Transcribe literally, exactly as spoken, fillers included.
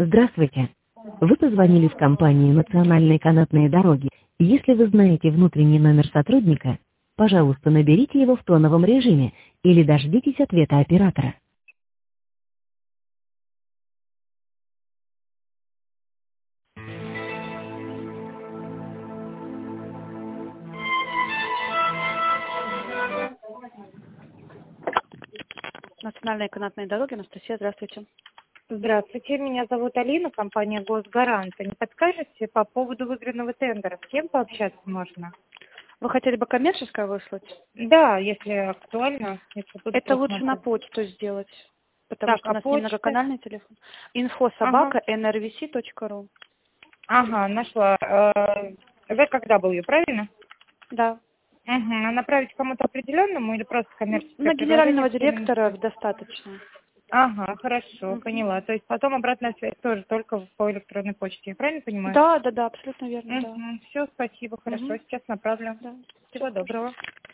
Здравствуйте. Вы позвонили в компанию «Национальные канатные дороги». Если вы знаете внутренний номер сотрудника, пожалуйста, наберите его в тоновом режиме или дождитесь ответа оператора. Национальные канатные дороги. Анастасия, здравствуйте. Здравствуйте, меня зовут Алина, компания «Госгарант». Не подскажете по поводу выигранного тендера? С кем пообщаться можно? Вы хотели бы коммерческое выслать? Да, если актуально. Если буду Это лучше посмотреть. на почту сделать, потому Так, что у а нас не почта? многоканальный телефон. инфо собака эн эр ви си точка ру. Ага, нашла. Э, Вы как дабл ю, правильно? Да. Угу. А направить кому-то определенному или просто коммерческое На генерального предложение? директора достаточно. Ага, хорошо, Мгм. поняла. То есть потом обратная связь тоже только по электронной почте, я правильно понимаю? Да, да, да, абсолютно верно, да. Угу. Все, спасибо, хорошо, Мгм. сейчас направлю. Да. Всего Всё, доброго.